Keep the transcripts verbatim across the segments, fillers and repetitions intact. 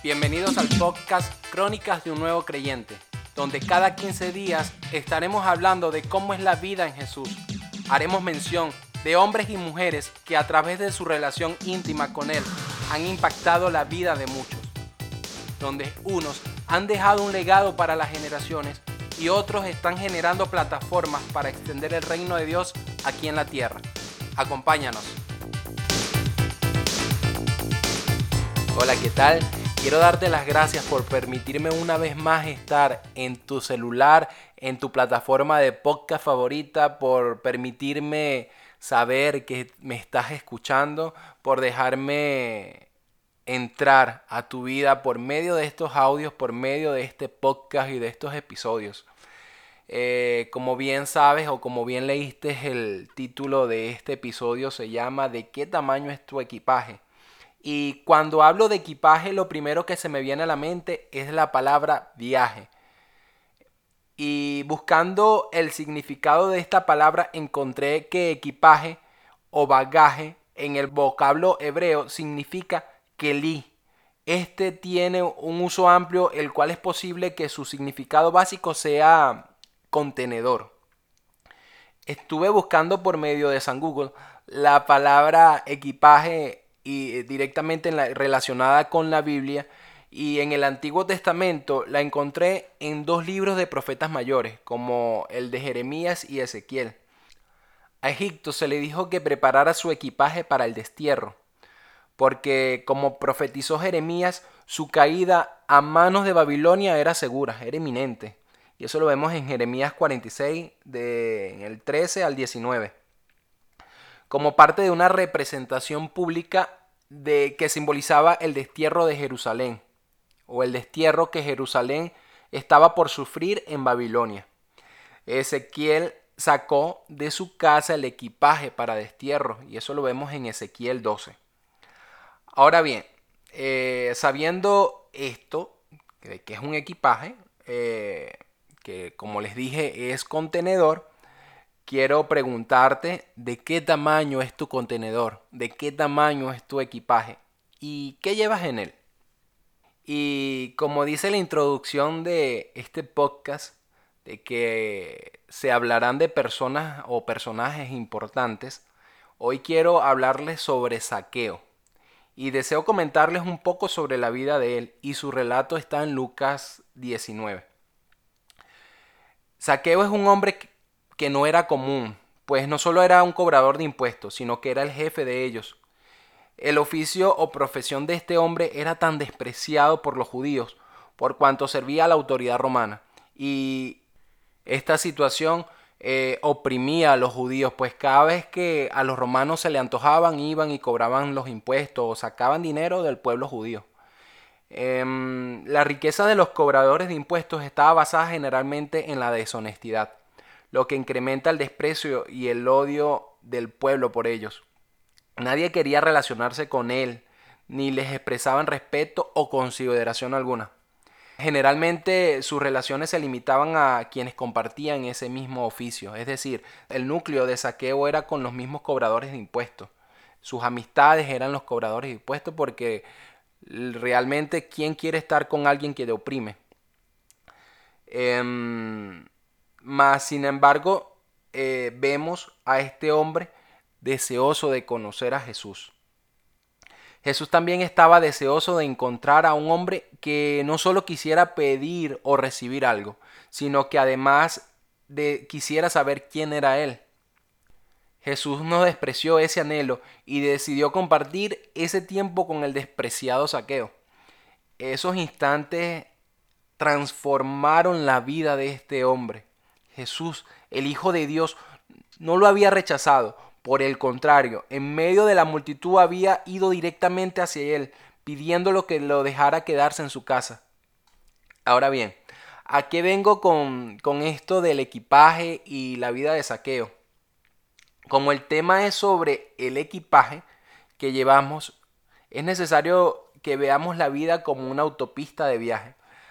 Bienvenidos al podcast Crónicas de un Nuevo Creyente, donde cada quince días estaremos hablando de cómo es la vida en Jesús. Haremos mención de hombres y mujeres que a través de su relación íntima con Él han impactado la vida de muchos, donde unos han dejado un legado para las generaciones y otros están generando plataformas para extender el reino de Dios aquí en la tierra. Acompáñanos. Hola, ¿qué tal? Quiero darte las gracias por permitirme una vez más estar en tu celular, en tu plataforma de podcast favorita, por permitirme saber que me estás escuchando, por dejarme entrar a tu vida por medio de estos audios, por medio de este podcast y de estos episodios. Eh, como bien sabes o como bien leíste, el título de este episodio se llama ¿De qué tamaño es tu equipaje? Y cuando hablo de equipaje, lo primero que se me viene a la mente es la palabra viaje. Y buscando el significado de esta palabra, encontré que equipaje o bagaje en el vocablo hebreo significa kelí. Este tiene un uso amplio, el cual es posible que su significado básico sea contenedor. Estuve buscando por medio de San Google la palabra equipaje y directamente en la, relacionada con la Biblia, y en el Antiguo Testamento la encontré en dos libros de profetas mayores, como el de Jeremías y Ezequiel. A Egipto se le dijo que preparara su equipaje para el destierro, porque como profetizó Jeremías, su caída a manos de Babilonia era segura, era inminente. Y eso lo vemos en Jeremías cuarenta y seis, de el trece al diecinueve. Como parte de una representación pública de que simbolizaba el destierro de Jerusalén, o el destierro que Jerusalén estaba por sufrir en Babilonia. Ezequiel sacó de su casa el equipaje para destierro, y eso lo vemos en Ezequiel doce. Ahora bien, eh, sabiendo esto, que, que es un equipaje, eh, que como les dije es contenedor, quiero preguntarte de qué tamaño es tu contenedor, de qué tamaño es tu equipaje y qué llevas en él. Y como dice la introducción de este podcast, de que se hablarán de personas o personajes importantes, hoy quiero hablarles sobre Zaqueo. Y deseo comentarles un poco sobre la vida de él, y su relato está en Lucas diecinueve. Zaqueo es un hombre que no era común, pues no solo era un cobrador de impuestos, sino que era el jefe de ellos. El oficio o profesión de este hombre era tan despreciado por los judíos, por cuanto servía a la autoridad romana. Y esta situación eh, oprimía a los judíos, pues cada vez que a los romanos se le antojaban, iban y cobraban los impuestos o sacaban dinero del pueblo judío. Eh, la riqueza de los cobradores de impuestos estaba basada generalmente en la deshonestidad, lo que incrementa el desprecio y el odio del pueblo por ellos. Nadie quería relacionarse con él, ni les expresaban respeto o consideración alguna. Generalmente sus relaciones se limitaban a quienes compartían ese mismo oficio, es decir, el núcleo de Zaqueo era con los mismos cobradores de impuestos. Sus amistades eran los cobradores de impuestos, porque realmente ¿quién quiere estar con alguien que le oprime? Eh, más sin embargo, eh, vemos a este hombre deseoso de conocer a Jesús. Jesús también estaba deseoso de encontrar a un hombre que no solo quisiera pedir o recibir algo, sino que además de, quisiera saber quién era él. Jesús no despreció ese anhelo y decidió compartir ese tiempo con el despreciado Zaqueo. Esos instantes transformaron la vida de este hombre. Jesús, el Hijo de Dios, no lo había rechazado. Por el contrario, en medio de la multitud había ido directamente hacia él, pidiéndolo que lo dejara quedarse en su casa. Ahora bien, ¿a qué vengo con, con esto del equipaje y la vida de Zaqueo? Como el tema es sobre el equipaje que llevamos, es necesario que veamos la vida como una autopista de viaje,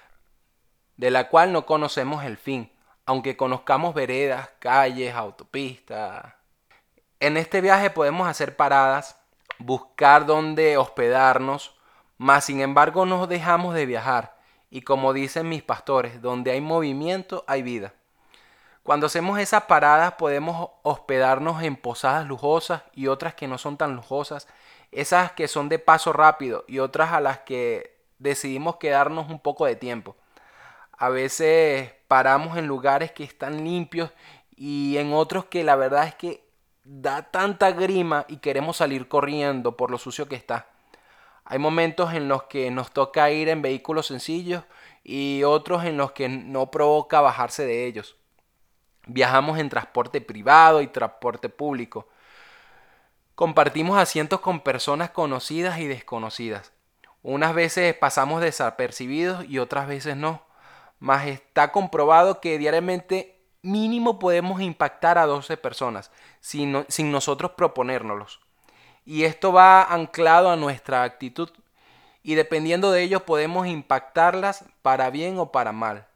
de la cual no conocemos el fin, aunque conozcamos veredas, calles, autopistas. En este viaje podemos hacer paradas, buscar dónde hospedarnos, Mas sin embargo no dejamos de viajar, y como dicen mis pastores, donde hay movimiento hay vida. Cuando hacemos esas paradas podemos hospedarnos en posadas lujosas y otras que no son tan lujosas, esas que son de paso rápido y otras a las que decidimos quedarnos un poco de tiempo. A veces paramos en lugares que están limpios y en otros que la verdad es que da tanta grima y queremos salir corriendo por lo sucio que está. Hay momentos en los que nos toca ir en vehículos sencillos y otros en los que no provoca bajarse de ellos. Viajamos en transporte privado y transporte público. Compartimos asientos con personas conocidas y desconocidas. Unas veces pasamos desapercibidos y otras veces no. Mas está comprobado que diariamente mínimo podemos impactar a doce personas sin, no- sin nosotros proponérnoslos. Y esto va anclado a nuestra actitud y dependiendo de ello podemos impactarlas para bien o para mal.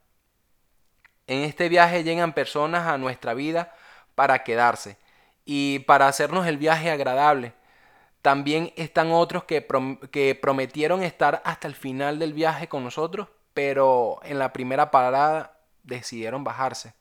En este viaje llegan personas a nuestra vida para quedarse y para hacernos el viaje agradable. También están otros que, prom que prometieron estar hasta el final del viaje con nosotros, pero en la primera parada decidieron bajarse.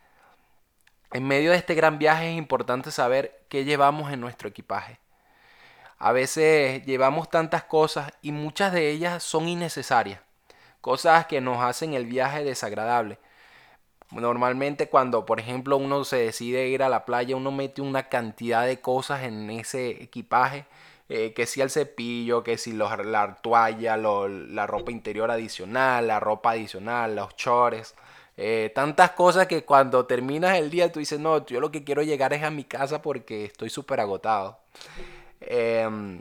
En medio de este gran viaje es importante saber qué llevamos en nuestro equipaje. A veces llevamos tantas cosas y muchas de ellas son innecesarias, cosas que nos hacen el viaje desagradable. Normalmente cuando, por ejemplo, uno se decide ir a la playa, uno mete una cantidad de cosas en ese equipaje, eh, que si el cepillo, que si los, la toalla, lo- la ropa interior adicional, la ropa adicional, los chores, eh, tantas cosas que cuando terminas el día tú dices, no, yo lo que quiero llegar es a mi casa porque estoy súper agotado. Em,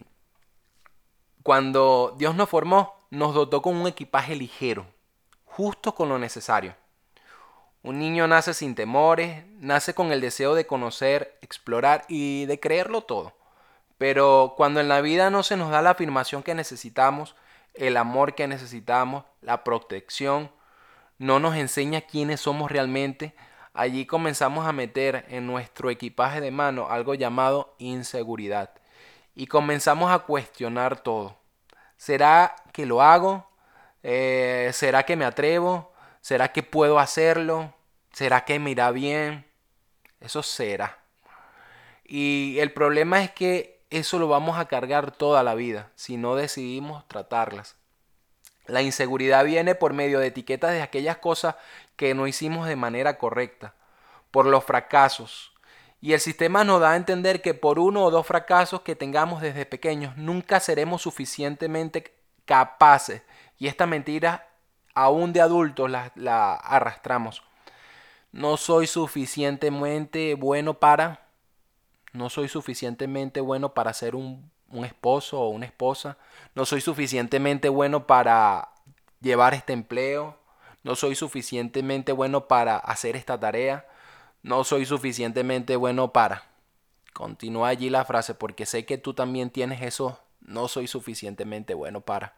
Cuando Dios nos formó, nos dotó con un equipaje ligero, justo con lo necesario. Un niño nace sin temores, nace con el deseo de conocer, explorar y de creerlo todo. Pero cuando en la vida no se nos da la afirmación que necesitamos, el amor que necesitamos, la protección, no nos enseña quiénes somos realmente, allí comenzamos a meter en nuestro equipaje de mano algo llamado inseguridad. Y comenzamos a cuestionar todo. ¿Será que lo hago? Eh, ¿Será que me atrevo? ¿Será que puedo hacerlo? ¿Será que me irá bien? Eso será. Y el problema es que eso lo vamos a cargar toda la vida si no decidimos tratarlas. La inseguridad viene por medio de etiquetas de aquellas cosas que no hicimos de manera correcta, por los fracasos. Y el sistema nos da a entender que por uno o dos fracasos que tengamos desde pequeños nunca seremos suficientemente capaces. Y esta mentira aún de adultos la, la arrastramos. No soy suficientemente bueno para, no soy suficientemente bueno para ser un, un esposo o una esposa, no soy suficientemente bueno para llevar este empleo, no soy suficientemente bueno para hacer esta tarea, no soy suficientemente bueno para. Continúa allí la frase porque sé que tú también tienes eso, no soy suficientemente bueno para.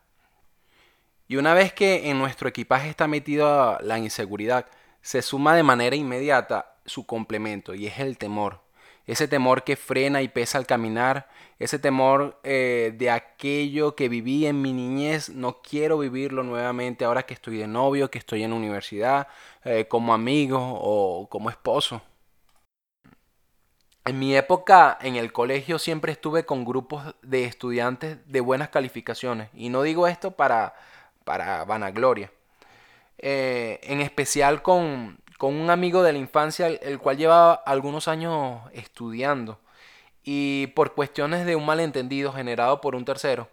Y una vez que en nuestro equipaje está metida la inseguridad, se suma de manera inmediata su complemento y es el temor. Ese temor que frena y pesa al caminar, ese temor eh, de aquello que viví en mi niñez, no quiero vivirlo nuevamente ahora que estoy de novio, que estoy en la universidad, eh, como amigo o como esposo. En mi época en el colegio siempre estuve con grupos de estudiantes de buenas calificaciones y no digo esto para, para vanagloria. Eh, en especial con, con un amigo de la infancia el, el cual llevaba algunos años estudiando y por cuestiones de un malentendido generado por un tercero,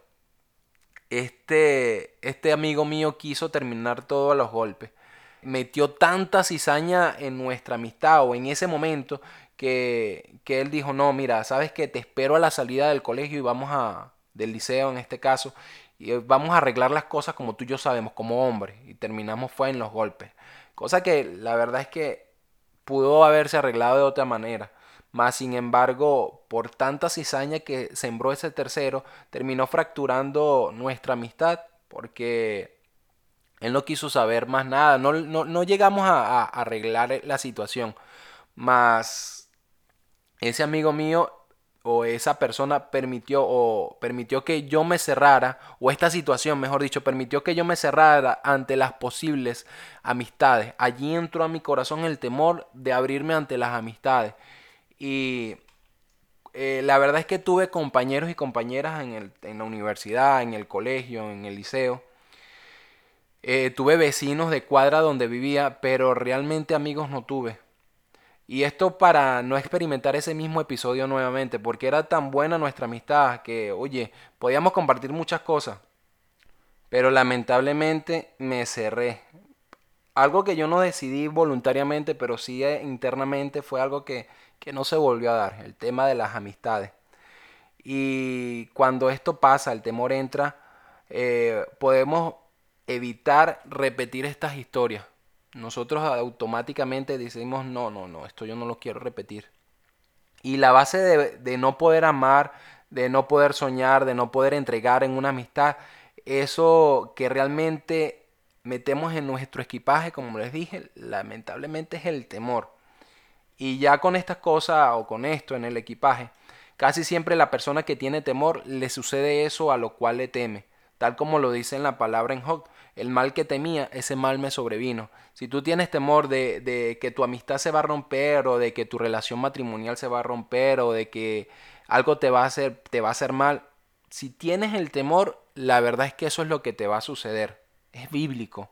este, este amigo mío quiso terminar todo a los golpes. Metió tanta cizaña en nuestra amistad o en ese momento que, que él dijo, no, mira, sabes que te espero a la salida del colegio y vamos a, del liceo en este caso, y vamos a arreglar las cosas como tú y yo sabemos, como hombres, y terminamos fue en los golpes. Cosa que la verdad es que pudo haberse arreglado de otra manera. Más sin embargo, por tanta cizaña que sembró ese tercero, terminó fracturando nuestra amistad porque él no quiso saber más nada. No, no, no llegamos a, a arreglar la situación. Más ese amigo mío o esa persona permitió o permitió que yo me cerrara, o esta situación, mejor dicho, permitió que yo me cerrara ante las posibles amistades. Allí entró a mi corazón el temor de abrirme ante las amistades. Y eh, la verdad es que tuve compañeros y compañeras en, el, en la universidad, en el colegio, en el liceo. Eh, tuve vecinos de cuadra donde vivía, pero realmente amigos no tuve. Y esto para no experimentar ese mismo episodio nuevamente, porque era tan buena nuestra amistad que, oye, podíamos compartir muchas cosas, pero lamentablemente me cerré. Algo que yo no decidí voluntariamente, pero sí eh, internamente fue algo que, que no se volvió a dar, el tema de las amistades. Y cuando esto pasa, el temor entra, eh, podemos evitar repetir estas historias. Nosotros automáticamente decimos, no, no, no, esto yo no lo quiero repetir. Y la base de, de no poder amar, de no poder soñar, de no poder entregar en una amistad, eso que realmente metemos en nuestro equipaje, como les dije, lamentablemente es el temor. Y ya con estas cosas o con esto en el equipaje, casi siempre la persona que tiene temor le sucede eso a lo cual le teme. Tal como lo dice en la palabra en Job, el mal que temía, ese mal me sobrevino. Si tú tienes temor de, de que tu amistad se va a romper o de que tu relación matrimonial se va a romper o de que algo te va a hacer, te va a hacer mal, si tienes el temor, la verdad es que eso es lo que te va a suceder. Es bíblico.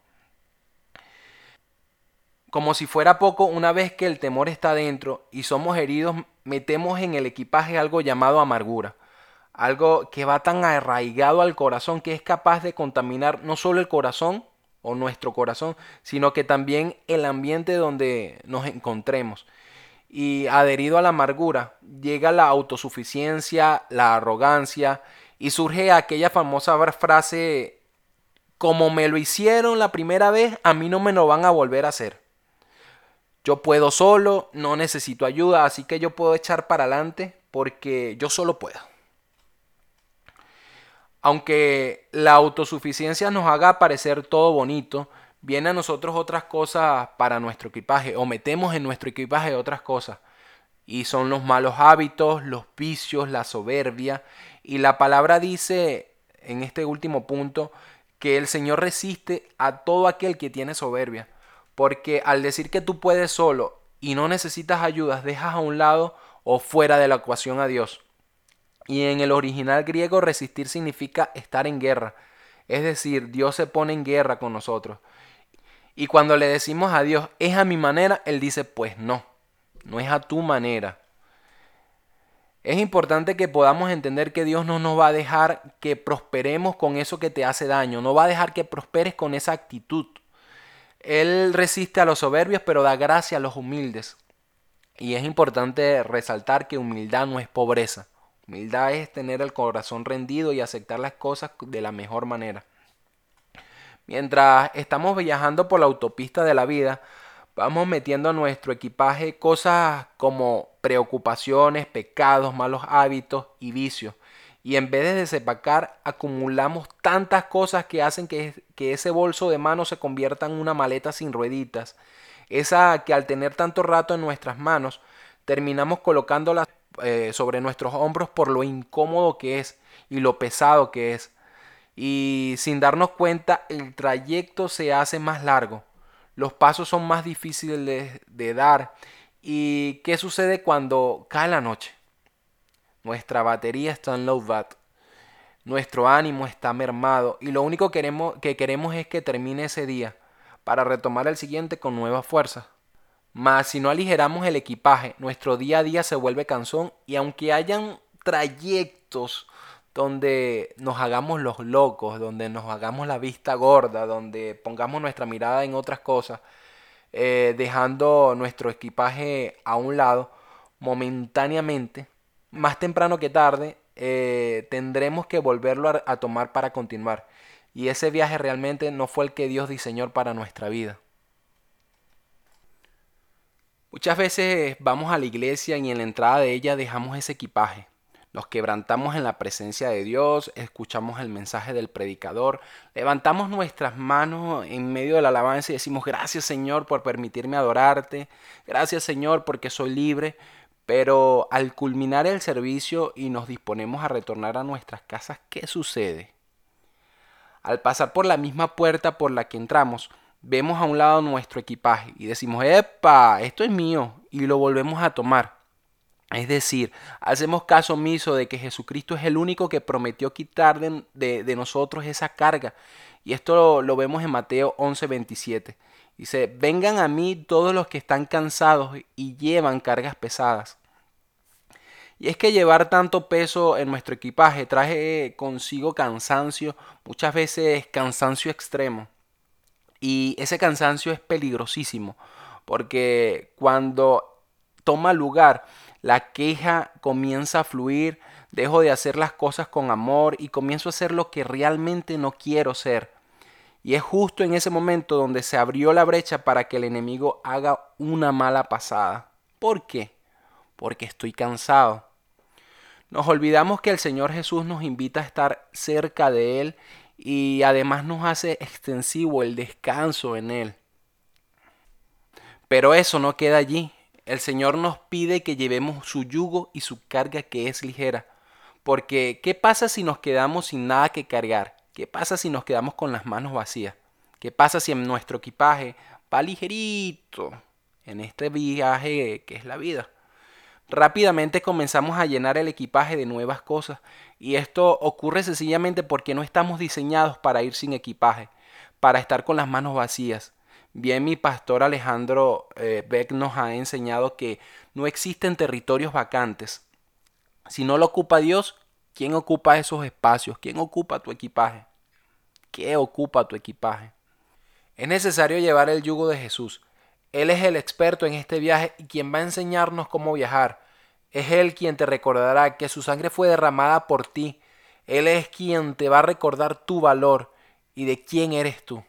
Como si fuera poco, una vez que el temor está dentro y somos heridos, metemos en el equipaje algo llamado amargura. Algo que va tan arraigado al corazón que es capaz de contaminar no solo el corazón o nuestro corazón, sino que también el ambiente donde nos encontremos. Y adherido a la amargura, llega la autosuficiencia, la arrogancia y surge aquella famosa frase, como me lo hicieron la primera vez, a mí no me lo van a volver a hacer. Yo puedo solo, no necesito ayuda, así que yo puedo echar para adelante porque yo solo puedo. Aunque la autosuficiencia nos haga parecer todo bonito, viene a nosotros otras cosas para nuestro equipaje o metemos en nuestro equipaje otras cosas. Y son los malos hábitos, los vicios, la soberbia. Y la palabra dice en este último punto que el Señor resiste a todo aquel que tiene soberbia. Porque al decir que tú puedes solo y no necesitas ayudas, dejas a un lado o fuera de la ecuación a Dios. Y en el original griego resistir significa estar en guerra. Es decir, Dios se pone en guerra con nosotros. Y cuando le decimos a Dios, es a mi manera, Él dice, pues no, no es a tu manera. Es importante que podamos entender que Dios no nos va a dejar que prosperemos con eso que te hace daño. No va a dejar que prosperes con esa actitud. Él resiste a los soberbios, pero da gracia a los humildes. Y es importante resaltar que humildad no es pobreza. Humildad es tener el corazón rendido y aceptar las cosas de la mejor manera. Mientras estamos viajando por la autopista de la vida, vamos metiendo a nuestro equipaje cosas como preocupaciones, pecados, malos hábitos y vicios. Y en vez de desempacar, acumulamos tantas cosas que hacen que, que ese bolso de mano se convierta en una maleta sin rueditas. Esa que al tener tanto rato en nuestras manos, terminamos colocándola eh, sobre nuestros hombros por lo incómodo que es y lo pesado que es. Y sin darnos cuenta, el trayecto se hace más largo. Los pasos son más difíciles de, de dar. ¿Y qué sucede cuando cae la noche? Nuestra batería está en low bat. Nuestro ánimo está mermado y lo único queremos, que queremos es que termine ese día para retomar el siguiente con nuevas fuerzas. Mas si no aligeramos el equipaje, nuestro día a día se vuelve cansón y aunque hayan trayectos donde nos hagamos los locos, donde nos hagamos la vista gorda, donde pongamos nuestra mirada en otras cosas, eh, dejando nuestro equipaje a un lado, momentáneamente, más temprano que tarde, eh, tendremos que volverlo a, a tomar para continuar. Y ese viaje realmente no fue el que Dios diseñó para nuestra vida. Muchas veces vamos a la iglesia y en la entrada de ella dejamos ese equipaje. Nos quebrantamos en la presencia de Dios, escuchamos el mensaje del predicador, levantamos nuestras manos en medio de la alabanza y decimos gracias Señor por permitirme adorarte, gracias Señor porque soy libre, Pero al culminar el servicio y nos disponemos a retornar a nuestras casas, ¿qué sucede? Al pasar por la misma puerta por la que entramos, vemos a un lado nuestro equipaje y decimos, ¡epa! Esto es mío, y lo volvemos a tomar. Es decir, hacemos caso omiso de que Jesucristo es el único que prometió quitar de, de- de nosotros esa carga. Y esto lo, lo vemos en Mateo once veintisiete. Dice, vengan a mí todos los que están cansados y llevan cargas pesadas. Y es que llevar tanto peso en nuestro equipaje trae consigo cansancio, muchas veces cansancio extremo. Y ese cansancio es peligrosísimo, porque cuando toma lugar, la queja comienza a fluir, dejo de hacer las cosas con amor y comienzo a hacer lo que realmente no quiero ser. Y es justo en ese momento donde se abrió la brecha para que el enemigo haga una mala pasada. ¿Por qué? Porque estoy cansado. Nos olvidamos que el Señor Jesús nos invita a estar cerca de Él y además nos hace extensivo el descanso en Él. Pero eso no queda allí. El Señor nos pide que llevemos su yugo y su carga que es ligera. Porque, ¿qué pasa si nos quedamos sin nada que cargar? ¿Qué pasa si nos quedamos con las manos vacías? ¿Qué pasa si en nuestro equipaje va ligerito en este viaje que es la vida? Rápidamente comenzamos a llenar el equipaje de nuevas cosas y esto ocurre sencillamente porque no estamos diseñados para ir sin equipaje, para estar con las manos vacías. Bien, mi pastor Alejandro eh, Beck nos ha enseñado que no existen territorios vacantes. Si no lo ocupa Dios, ¿quién ocupa esos espacios? ¿Quién ocupa tu equipaje? ¿Qué ocupa tu equipaje? Es necesario llevar el yugo de Jesús. Él es el experto en este viaje y quien va a enseñarnos cómo viajar. Es Él quien te recordará que su sangre fue derramada por ti. Él es quien te va a recordar tu valor y de quién eres tú.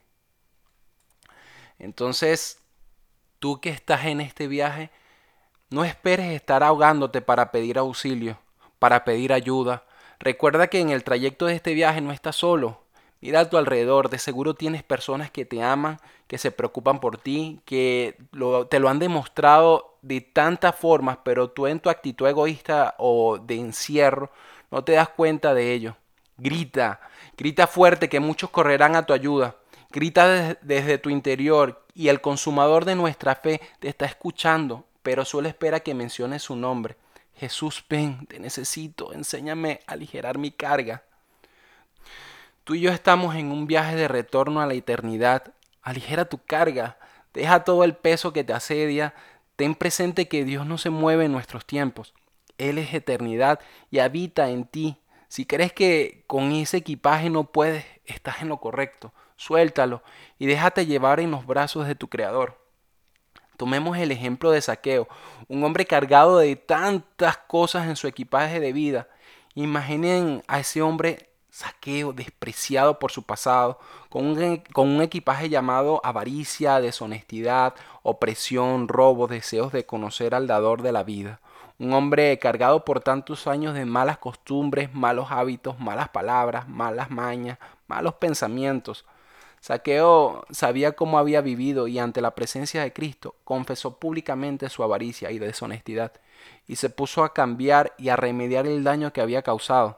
Entonces, tú que estás en este viaje, no esperes estar ahogándote para pedir auxilio, para pedir ayuda. Recuerda que en el trayecto de este viaje no estás solo. Mira a tu alrededor, de seguro tienes personas que te aman, que se preocupan por ti, que lo- te lo han demostrado de tantas formas, pero tú en tu actitud egoísta o de encierro no te das cuenta de ello. Grita, grita fuerte que muchos correrán a tu ayuda. Grita des- desde tu interior y el consumador de nuestra fe te está escuchando, pero solo espera que menciones su nombre. Jesús, ven, te necesito, enséñame a aligerar mi carga. Tú y yo estamos en un viaje de retorno a la eternidad. Aligera tu carga, deja todo el peso que te asedia. Ten presente que Dios no se mueve en nuestros tiempos. Él es eternidad y habita en ti. Si crees que con ese equipaje no puedes, estás en lo correcto. Suéltalo y déjate llevar en los brazos de tu Creador. Tomemos el ejemplo de Saqueo, un hombre cargado de tantas cosas en su equipaje de vida. Imaginen a ese hombre Saqueo, despreciado por su pasado, con un, e- con un equipaje llamado avaricia, deshonestidad, opresión, robo, deseos de conocer al dador de la vida. Un hombre cargado por tantos años de malas costumbres, malos hábitos, malas palabras, malas mañas, malos pensamientos. Saqueo sabía cómo había vivido y ante la presencia de Cristo confesó públicamente su avaricia y deshonestidad y se puso a cambiar y a remediar el daño que había causado.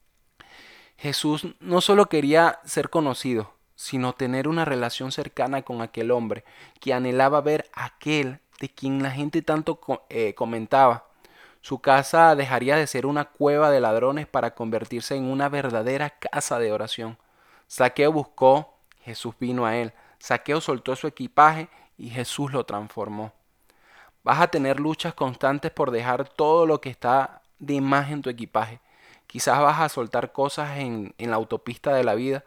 Jesús no solo quería ser conocido, sino tener una relación cercana con aquel hombre que anhelaba ver a aquel de quien la gente tanto co- eh, comentaba. Su casa dejaría de ser una cueva de ladrones para convertirse en una verdadera casa de oración. Saqueo buscó, Jesús vino a él. Saqueo soltó su equipaje y Jesús lo transformó. Vas a tener luchas constantes por dejar todo lo que está de más en tu equipaje. Quizás vas a soltar cosas en, en la autopista de la vida,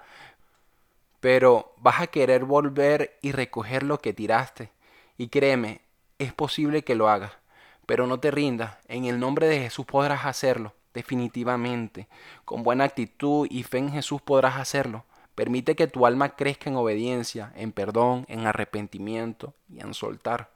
pero vas a querer volver y recoger lo que tiraste. Y créeme, es posible que lo hagas, pero no te rindas. En el nombre de Jesús podrás hacerlo, definitivamente. Con buena actitud y fe en Jesús podrás hacerlo. Permite que tu alma crezca en obediencia, en perdón, en arrepentimiento y en soltar.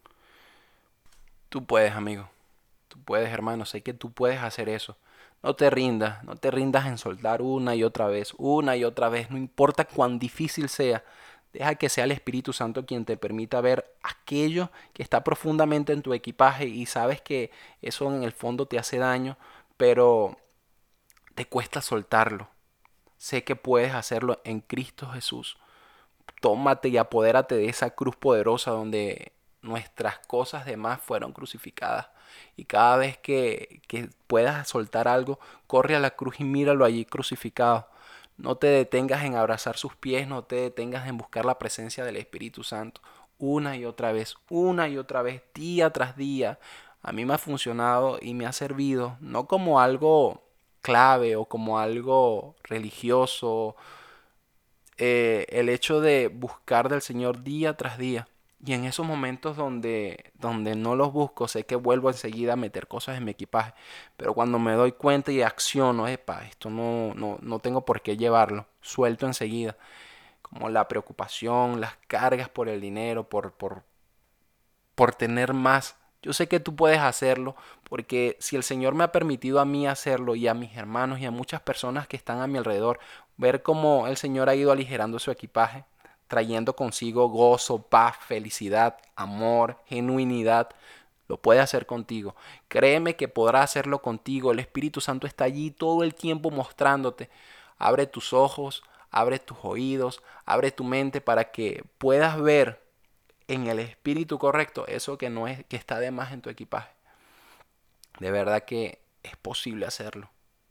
Tú puedes, amigo. Tú puedes, hermano. Sé que tú puedes hacer eso. No te rindas, no te rindas en soltar una y otra vez, una y otra vez, no importa cuán difícil sea. Deja que sea el Espíritu Santo quien te permita ver aquello que está profundamente en tu equipaje y sabes que eso en el fondo te hace daño, pero te cuesta soltarlo. Sé que puedes hacerlo en Cristo Jesús. Tómate y apodérate de esa cruz poderosa donde nuestras cosas demás fueron crucificadas. Y cada vez que, que puedas soltar algo, corre a la cruz y míralo allí crucificado. No te detengas en abrazar sus pies, no te detengas en buscar la presencia del Espíritu Santo. Una y otra vez, una y otra vez, día tras día. A mí me ha funcionado y me ha servido, no como algo clave o como algo religioso, eh, el hecho de buscar del Señor día tras día. Y en esos momentos donde, donde no los busco, sé que vuelvo enseguida a meter cosas en mi equipaje. Pero cuando me doy cuenta y acciono, epa, esto no, no, no tengo por qué llevarlo, suelto enseguida. Como la preocupación, las cargas por el dinero, por, por, por tener más. Yo sé que tú puedes hacerlo porque si el Señor me ha permitido a mí hacerlo y a mis hermanos y a muchas personas que están a mi alrededor, ver cómo el Señor ha ido aligerando su equipaje, trayendo consigo gozo, paz, felicidad, amor, genuinidad, lo puede hacer contigo. Créeme que podrá hacerlo contigo. El Espíritu Santo está allí todo el tiempo mostrándote. Abre tus ojos, abre tus oídos, abre tu mente para que puedas ver en el espíritu correcto eso que no es, que está de más en tu equipaje. De verdad que es posible hacerlo.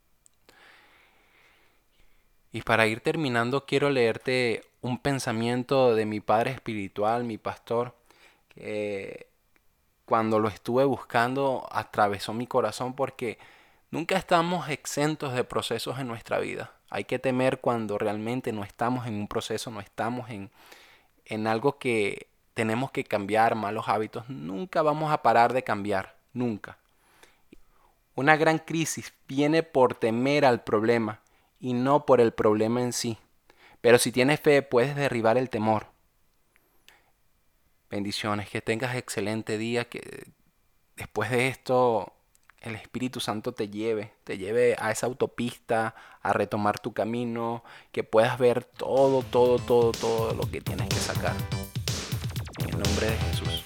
Y para ir terminando quiero leerte un pensamiento de mi padre espiritual, mi pastor, que cuando lo estuve buscando atravesó mi corazón porque nunca estamos exentos de procesos en nuestra vida. Hay que temer cuando realmente no estamos en un proceso, no estamos en, en algo que tenemos que cambiar, malos hábitos. Nunca vamos a parar de cambiar, nunca. Una gran crisis viene por temer al problema y no por el problema en sí. Pero si tienes fe puedes derribar el temor. Bendiciones, que tengas excelente día, que después de esto el Espíritu Santo te lleve, te lleve a esa autopista, a retomar tu camino, que puedas ver todo, todo, todo, todo lo que tienes que sacar. En el nombre de Jesús.